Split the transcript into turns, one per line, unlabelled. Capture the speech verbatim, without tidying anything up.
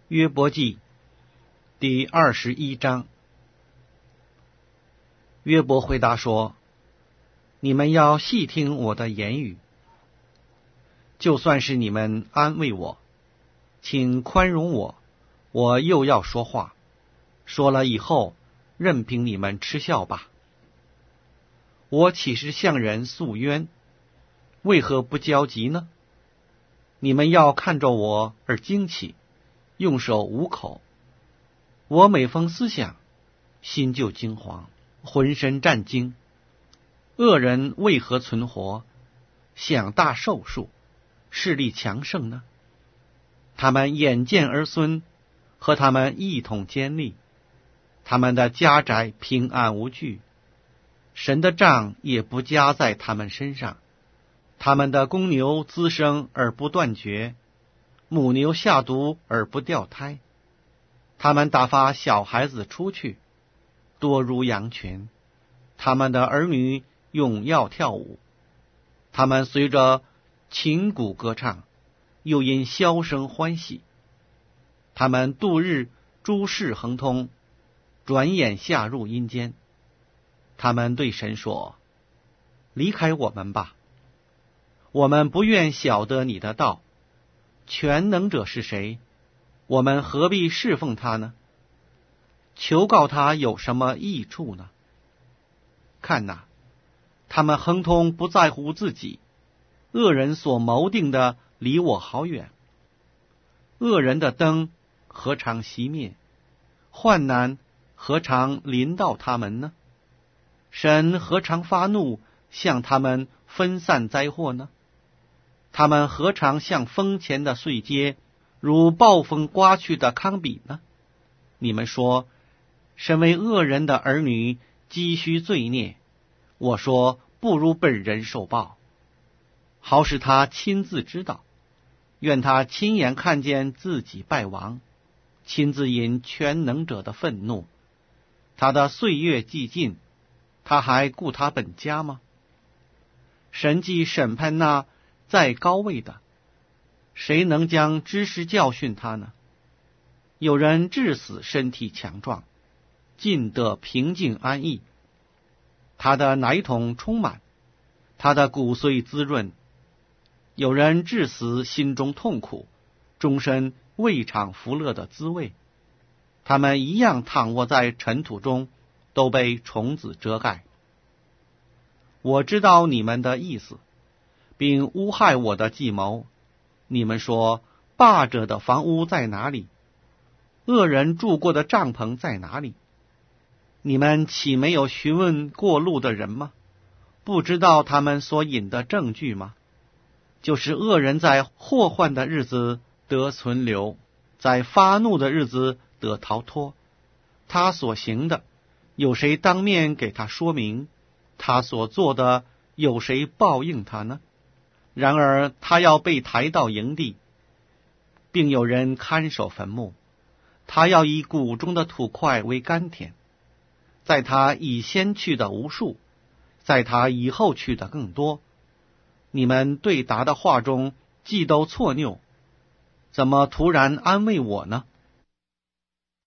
约伯记第二十一章。约伯回答说：你们要细听我的言语，就算是你们安慰我，请宽容我，我又要说话，说了以后，任凭你们嗤笑吧。我岂是向人诉冤？为何不焦急呢？你们要看着我而惊奇，用手捂口。我每逢思想，心就惊惶，浑身战惊。恶人为何存活，享大寿数，势力强盛呢？他们眼见儿孙，和他们一同坚立，他们的家宅平安无惧，神的杖也不加在他们身上。他们的公牛滋生而不断绝，母牛下犊而不掉胎。他们打发小孩子出去，多如羊群。他们的儿女踊跃跳舞，他们随着琴鼓歌唱，又因箫声欢喜。他们度日诸事亨通，转眼下入阴间。他们对神说：离开我们吧，我们不愿晓得你的道。全能者是谁？我们何必侍奉他呢？求告他有什么益处呢？看哪，他们亨通不在乎自己，恶人所谋定的离我好远。恶人的灯何尝熄灭？患难何尝临到他们呢？神何尝发怒，向他们分散灾祸呢？他们何尝像风前的碎秸，如暴风刮去的糠秕呢？你们说，身为恶人的儿女积蓄罪孽，我说不如本人受报，好使他亲自知道，愿他亲眼看见自己败亡，亲自饮全能者的愤怒。他的岁月既尽，他还顾他本家吗？神既审判那在高位的，谁能将知识教训他呢？有人致死身体强壮，尽得平静安逸，他的奶桶充满，他的骨髓滋润。有人致死心中痛苦，终身未尝福乐的滋味。他们一样躺卧在尘土中，都被虫子遮盖。我知道你们的意思，并诬害我的计谋。你们说，霸者的房屋在哪里？恶人住过的帐篷在哪里？你们岂没有询问过路的人吗？不知道他们所引的证据吗？就是恶人在祸患的日子得存留，在发怒的日子得逃脱。他所行的，有谁当面给他说明？他所做的，有谁报应他呢？然而他要被抬到营地，并有人看守坟墓。他要以谷中的土块为甘甜，在他以先去的无数，在他以后去的更多。你们对答的话中既都错拗，怎么突然安慰我呢？